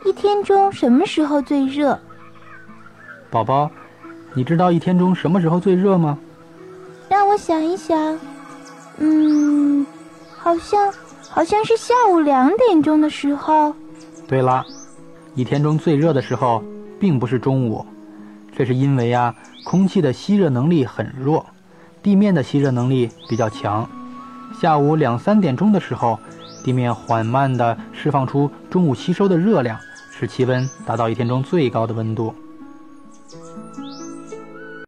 一天中什么时候最热？ 宝宝，你知道一天中什么时候最热吗？ 让我想一想，好像是下午2点钟的时候。 对了，一天中最热的时候并不是中午，这是因为空气的吸热能力很弱，地面的吸热能力比较强。下午2、3点钟的时候，地面缓慢地释放出中午吸收的热量，使气温达到一天中最高的温度。